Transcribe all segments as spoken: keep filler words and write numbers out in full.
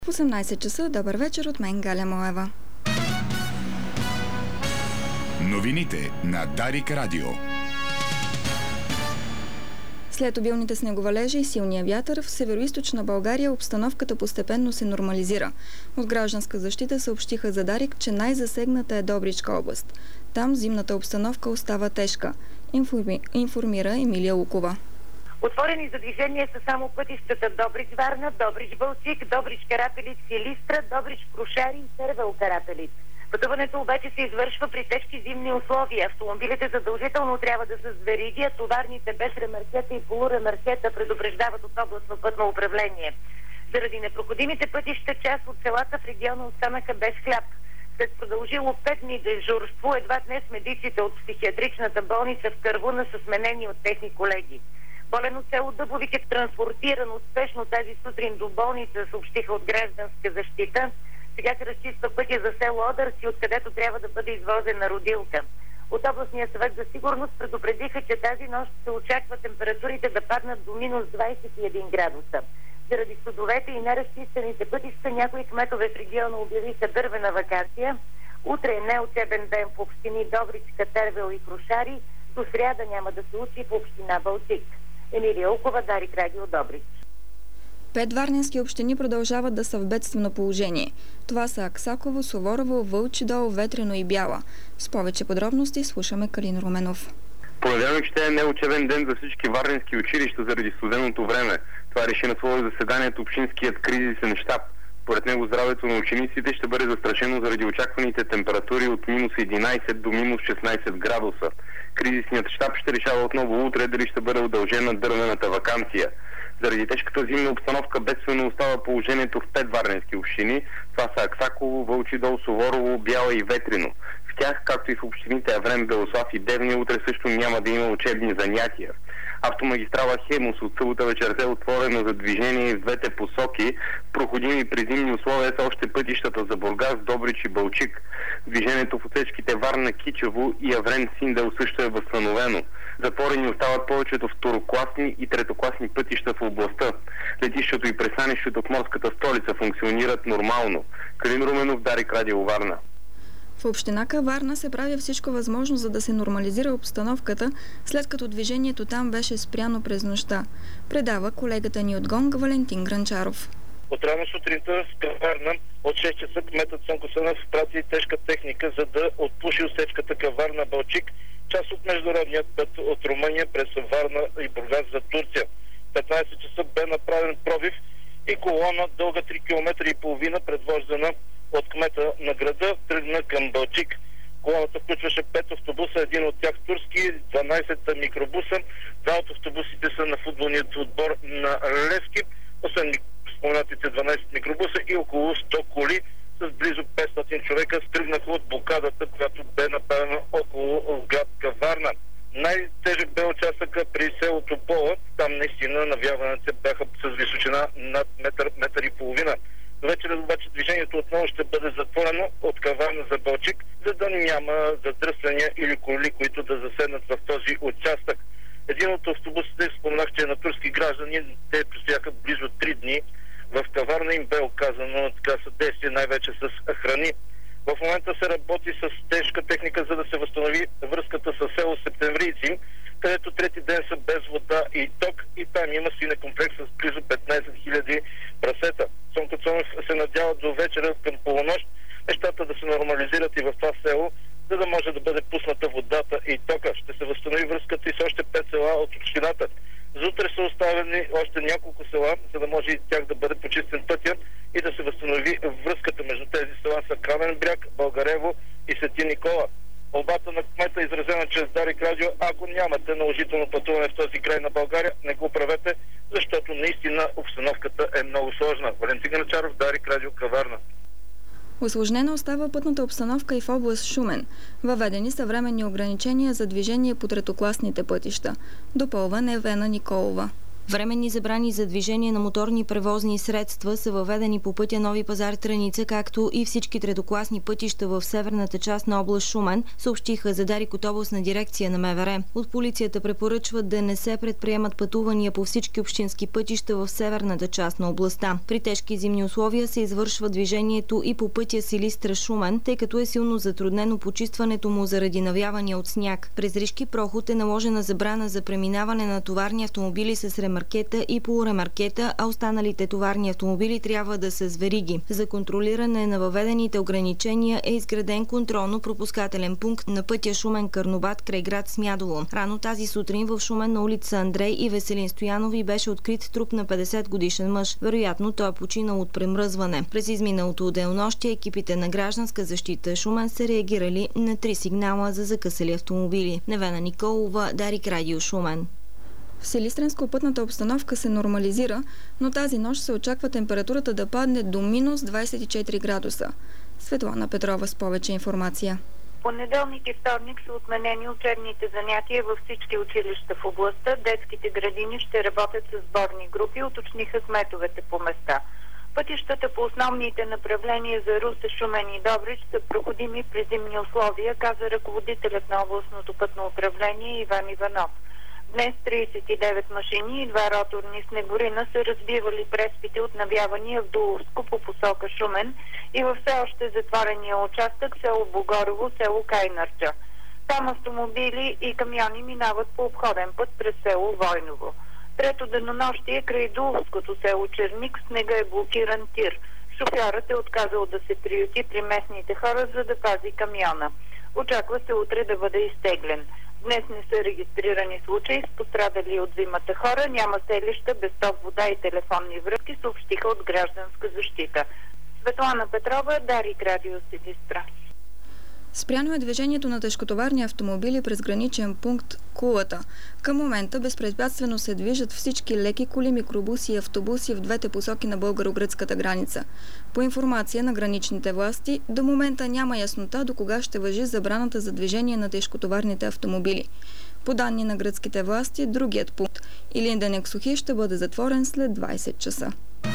В осемнайсет часа, добър вечер от мен, Галя Моева. Новините на Дарик Радио. След обилните снеговалежи и силния вятър, в североизточна България обстановката постепенно се нормализира. От гражданска защита съобщиха за Дарик, че най-засегната е Добричка област. Там зимната обстановка остава тежка, информи... информира Емилия Лукова. Отворени за движение са само пътищата Добрич-Варна, Добрич-Балчик, Добрич-Карапелиц-Силистра, Добрич-Крушари и Тервел-Карапелиц. Пътуването обаче се извършва при тежки зимни условия. Автомобилите задължително трябва да са с вериги, а товарните без ремаркета и полуремаркета предупреждават от областно пътно управление. Заради непроходимите пътища, част от селата в региона останаха без хляб. След продължило пет дни дежурство, едва днес медиците от психиатричната болница в Кървуна са сменени от техни колеги. Болен от село Дъбовик е транспортиран успешно тази сутрин до болница, съобщиха от гражданска защита. Сега се разчиства пътя за село Одърси, откъдето трябва да бъде извозена родилка. От областния съвет за сигурност предупредиха, че тази нощ се очаква температурите да паднат до минус двайсет и един градуса. Заради студовете и неразчистените пътища, някои кметове в региона обявиха дървена вакация. Утре е неучебен ден в общини Добричка, Тервел и Крушари. До сряда няма да се учи в община Балчик. Емилия Лукова, Дарик Радио, Добрич. Пет варненски общини продължават да са в бедствено положение. Това са Аксаково, Суворово, Вълчи дол, Ветрено и Бяла. С повече подробности слушаме Калин Руменов. Понеделник ще е неучебен ден за всички варненски училища заради студеното време. Това реши на свое заседанието общинският кризисен щаб. Според него здравето на учениците ще бъде застрашено заради очакваните температури от минус единайсет до минус шестнайсет градуса. Кризисният щаб ще решава отново утре дали ще бъде удължена дървената ваканция. Заради тежката зимна обстановка бедствено остава положението в пет варненски общини. Това са Аксаково, Вълчи дол, Суворово, Бяла и Ветрино. В тях, както и в общините Аврен, Белослав и Девня, утре също няма да има учебни занятия. Автомагистрала Хемус от събота вечерта е отворена за движение в двете посоки. Проходими при зимни условия са още пътищата за Бургас, Добрич и Балчик. Движението в отсечките Варна, Кичево и Аврен, Синдел също е възстановено. Затворени остават повечето второкласни и третокласни пътища в областта. Летището и пристанището в морската столица функционират нормално. Калин Руменов, Дарик Радио, Варна. В община Варна се прави всичко възможно, за да се нормализира обстановката, след като движението там беше спряно през нощта. Предава колегата ни от Гонг Валентин Гранчаров. От рано сутринта в Варна от шест часа кметът Цонко Сънев прати тежка техника, за да отпуши отсечката Каварна-Балчик, част от международният път от Румъния през Варна и Бургас за Турция. В петнайсет часа бе направен пробив и колона дълга три километра и половина, предвождана от кмета на града, тръгна към Балчик. Колоната включваше пет автобуса, един от тях турски, дванайсет микробуса. Два от автобусите са на футболният отбор на Левски, освен споменатите дванайсет микробуса и около сто коли с близо петстотин човека стръгнаха от блокадата, която бе направена около град Каварна. Най-тежък бе участъка при селото Пола. Там наистина навяваните бяха с височина над метър, метър и половина. Вечер обаче движението отново ще бъде затворено от Каварна за Балчик, за да няма задръствания или коли, които да заседнат в този участък. Един от автобусите, споменах, че е на турски граждани, те престояха близо три дни. В Каварна им бе оказано така съдействие, най-вече с храни. В момента се работи с тежка техника, за да се възстанови връзката с село Септемврийци, където трети ден са без вода и ток, и там има свинекомплекс с близо петнайсет хиляди прасета. Цонко Цонев се надява до вечера към полунощ нещата да се нормализират и в това село, за да може да бъде пусната водата и тока. Ще се възстанови връзката и с още пет села от общината. За утре са оставени още няколко села, за да може и тях да бъде почистен пътя и да се възстанови връзката между тези села са Камен бряг, Българево и Свети Никола. Молбата на кмета е изразена чрез Дарик Радио: ако нямате наложително пътуване в този край на България, не го правете, защото наистина обстановката е много сложна. Валентин Гранчаров, Дарик Радио, Каварна. Усложнена остава пътната обстановка и в област Шумен. Въведени са временни ограничения за движение по третокласните пътища. Допълва Невена Николова. Временни забрани за движение на моторни превозни средства са въведени по пътя Нови пазар – Тръница, както и всички третокласни пътища в северната част на област Шумен, съобщиха за Дарик от областна дирекция на МВР. От полицията препоръчват да не се предприемат пътувания по всички общински пътища в северната част на областта. При тежки зимни условия се извършва движението и по пътя Силистра – Шумен, тъй като е силно затруднено почистването му заради навявания от сняг. През Ришки проход е наложена забрана за преминаване на товарни автомобили с ремаркета и полуремаркета, а останалите товарни автомобили трябва да са с вериги. За контролиране на въведените ограничения е изграден контролно-пропускателен пункт на пътя Шумен-Карнобат край град Смядово. Рано тази сутрин в Шумен на улица Андрей и Веселин Стоянови беше открит труп на петдесет годишен мъж. Вероятно той е починал от премръзване. През изминалото денонощие екипите на Гражданска защита Шумен са реагирали на три сигнала за закъсали автомобили. Невена Николова, Дарик Радио, Шумен. В Силистренско пътната обстановка се нормализира, но тази нощ се очаква температурата да падне до минус двадесет и четири градуса. Светлана Петрова с повече информация. Понеделник и вторник са отменени учебните занятия във всички училища в областта. Детските градини ще работят с сборни групи, уточниха кметовете по места. Пътищата по основните направления за Русе, Шумен и Добрич са проходими при зимни условия, каза ръководителят на областното пътно управление Иван Иванов. Днес тридесет и девет машини и два роторни снегорина са разбивали преспите от навявания в Дуловско по посока Шумен и във все още затворения участък село Богорово, село Кайнарджа. Там автомобили и камиони минават по обходен път през село Войново. Трето денонощие край Дуловското село Черник снега е блокиран тир. Шофьорът е отказал да се приюти при местните хора, за да пази камиона. Очаква се утре да бъде изтеглен. Днес не са регистрирани случаи с пострадали от зимата хора, няма селища без ток, вода и телефонни връзки, съобщиха от Гражданска защита. Светлана Петрова, Дарик Радио, Силистра. Спряно е движението на тежкотоварни автомобили през граничен пункт Кулата. Към момента безпрепятствено се движат всички леки коли, микробуси и автобуси в двете посоки на българо-гръцката граница. По информация на граничните власти, до момента няма яснота до кога ще важи забраната за движение на тежкотоварните автомобили. По данни на гръцките власти, другият пункт Илинден Ексухи ще бъде затворен след двадесет часа.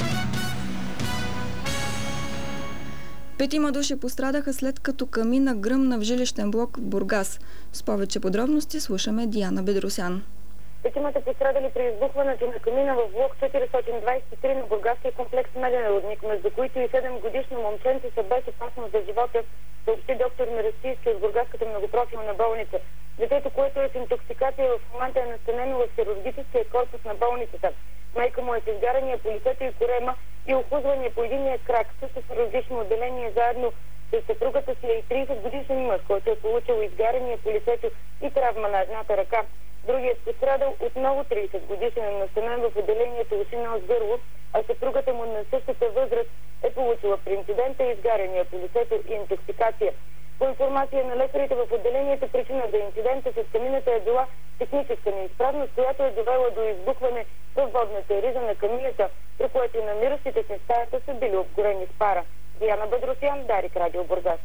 Петима души пострадаха след като камина гръмна в жилищен блок в Бургас. С повече подробности слушаме Диана Бедросян. Петимата пострадали при избухването на камина в блок четиристотин двадесет и три на бургаския комплекс Меден рудник, между които и седем годишно момченце са без опасност за живота, съобщи доктор Мерестийски от бургаската многопрофилна болница. Детето, което е с интоксикация, в момента е настанено в хирургическия корпус на болницата. Майка му е с изгаряния по лицето и корема и охлузвания по единия крак. Също в хирургично отделение заедно с съпругата си е и тридесет годишен мъж, който е получил изгаряния по лицето и травма на едната ръка. Другият пострадал отново тридесет годишен е настанен в отделението уши, нос, гърло, а съпругата му на същата възраст е получила при инцидента изгаряния по лицето и интоксикация. По информация на лекарите в отделението, причина за инцидента с камината е била техническа неизправност, която е довела до избухване във водната риза на камината, при което намиращите се в стаята са били обгорени с пара. Диана Бедросян, Дарик Радио, Бургас.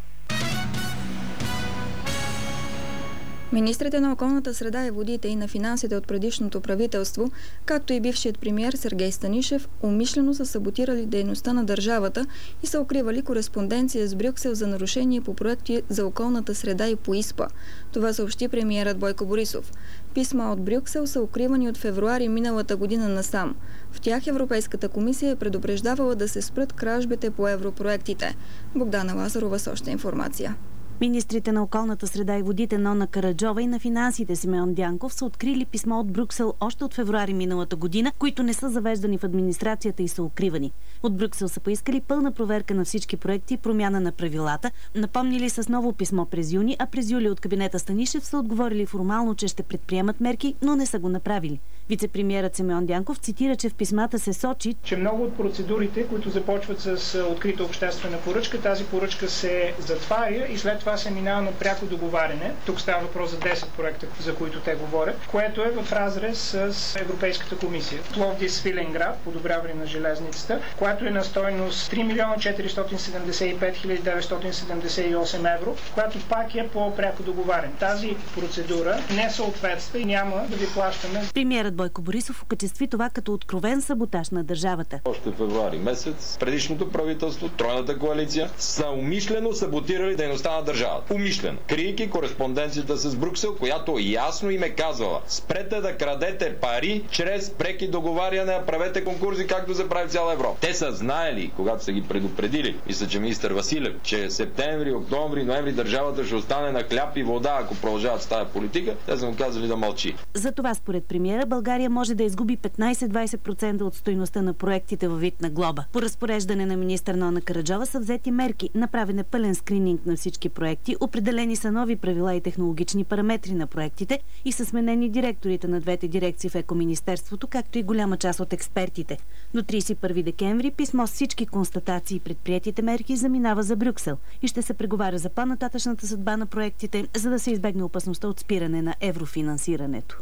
Министрите на околната среда и водите и на финансите от предишното правителство, както и бившият премиер Сергей Станишев, умишлено са саботирали дейността на държавата и са укривали кореспонденция с Брюксел за нарушение по проекти за околната среда и по ИСПА. Това съобщи премиерът Бойко Борисов. Писма от Брюксел са укривани от февруари миналата година насам. В тях Европейската комисия е предупреждавала да се спрат кражбите по европроектите. Богдана Лазарова с още информация. Министрите на околната среда и водите Нона Караджова и на финансите Симеон Дянков са открили писмо от Брюксел още от февруари миналата година, които не са завеждани в администрацията и са укривани. От Брюксел са поискали пълна проверка на всички проекти и промяна на правилата, напомнили с ново писмо през юни, а през юли от кабинета Станишев са отговорили формално, че ще предприемат мерки, но не са го направили. Вице-премиерът Симеон Дянков цитира, че в писмата се сочи, че много от процедурите, които започват с открита обществена поръчка, тази поръчка се затваря и след това се минава на пряко договаряне. Тук става въпрос за десет проекта, за които те говорят, което е в разрез с Европейската комисия. Пловдив Свиленград, подобряване на железницата, която е на стойност три милиона четиристотин седемдесет и пет хиляди деветстотин седемдесет и осем евро, която пак е по пряко договаряне. Тази процедура не съответства и няма да ви плащаме. Премиерът Бойко Борисов окачестви това като откровен саботаж на държавата. Още февруари месец предишното правителство, тройната коалиция, са умишлено саботирали дейността на държавата. Умишлено. Криейки кореспонденцията с Брюксел, която ясно им е казвала: спрете да крадете пари чрез преки договаряне, правете конкурси, както се прави в цяла Европа. Те са знаели, когато са ги предупредили, мисля, че министър Василев, че септември, октомври, ноември държавата ще остане на хляб и вода, ако продължават с тази политика, те са му казали да мълчи. За това според премиера България може да изгуби петнайсет-двайсет процента от стойността на проектите във вид на глоба. По разпореждане на министър Нона Караджова са взети мерки, направен е пълен скрининг на всички проекти, определени са нови правила и технологични параметри на проектите и са сменени директорите на двете дирекции в Екоминистерството, както и голяма част от експертите. До трийсет и първи декември писмо с всички констатации и предприетите мерки заминава за Брюксел и ще се преговаря за по-нататъчната съдба на проектите, за да се избегне опасността от спиране на еврофинансирането.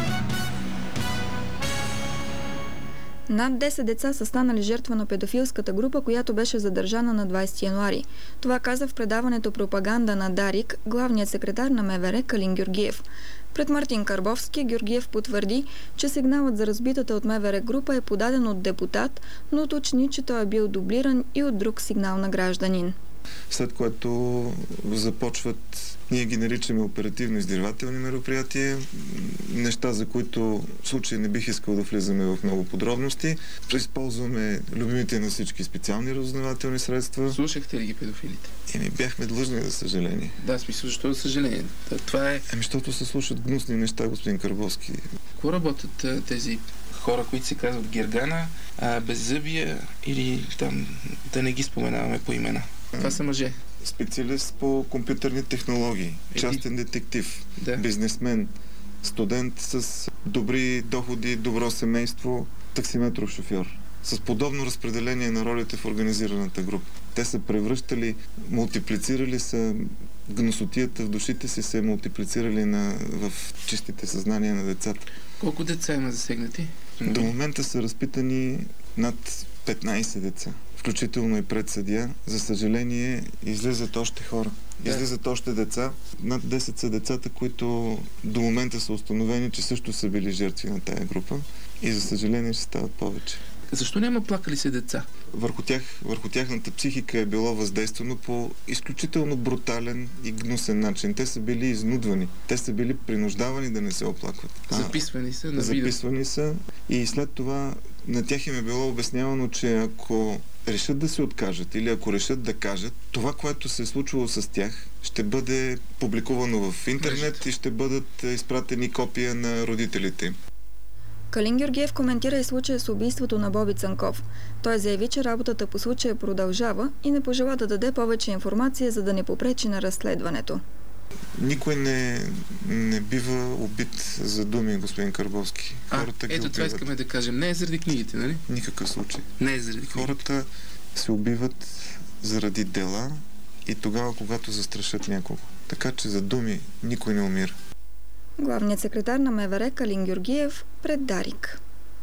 Над десет деца са станали жертва на педофилската група, която беше задържана на двайсети януари. Това каза в предаването "Пропаганда" на Дарик главният секретар на МВР Калин Георгиев. Пред Мартин Карбовски Георгиев потвърди, че сигналът за разбитата от МВР група е подаден от депутат, но уточни, че той е бил дублиран и от друг сигнал на гражданин. След което започват, ние ги наричаме оперативно-издирвателни мероприятия, неща, за които в случай не бих искал да влизаме в много подробности. Използваме любимите на всички специални разузнавателни средства. Слушахте ли ги педофилите? Еми, бяхме длъжни, за съжаление. Да, смисъл, защо за съжаление? Това е... Еми, защото се слушат гнусни неща, господин Карбовски. Какво работят тези хора, които се казват Гергана, а, Беззъбия или там, да не ги споменаваме по имена? Това са мъже. Специалист по компютърни технологии, частен детектив, да. Бизнесмен, студент с добри доходи, добро семейство, таксиметров шофьор. С подобно разпределение на ролите в организираната група. Те са превръщали, мултиплицирали са гносотията в душите си, се мултиплицирали на, в чистите съзнания на децата. Колко деца има засегнати? До момента са разпитани над петнайсет деца. Включително и пред съдия. За съжаление, излизат още хора. Да. Излизат още деца. Над десет са децата, които до момента са установени, че също са били жертви на тая група. И за съжаление ще стават повече. Защо няма плакали се деца? Върху тях, върху тяхната психика е било въздействано по изключително брутален и гнусен начин. Те са били изнудвани. Те са били принуждавани да не се оплакват. Записвани са на видео. Записвани са и след това на тях им е било обяснявано, че ако решат да се откажат или ако решат да кажат, това, което се е случило с тях, ще бъде публикувано в интернет и ще бъдат изпратени копия на родителите им. Калин Георгиев коментира и случая с убийството на Боби Цанков. Той заяви, че работата по случая продължава и не пожела да даде повече информация, за да не попречи на разследването. Никой не, не бива убит за думи, господин Карбовски. Хората а, ето това искаме да кажем. Не е заради книгите, нали? Никакъв случай. Не е заради книгите. Хората се убиват заради дела и тогава, когато застрашат някого. Така че за думи никой не умира. Главният секретар на МВР Калин Георгиев пред Дарик.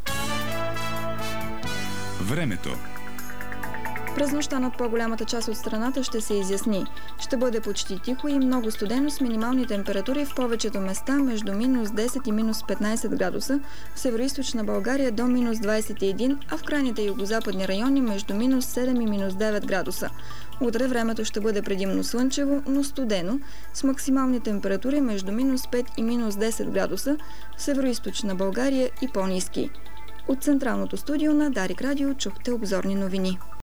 Времето. През нощта над по-голямата част от страната ще се изясни. Ще бъде почти тихо и много студено с минимални температури в повечето места между минус десет и минус петнайсет градуса, в североизточна България до минус двайсет и един, а в крайните югозападни райони между минус седем и минус девет градуса. Утре времето ще бъде предимно слънчево, но студено, с максимални температури между минус пет и минус десет градуса, в североизточна България и по-ниски. От централното студио на Дарик Радио чухте обзорни новини.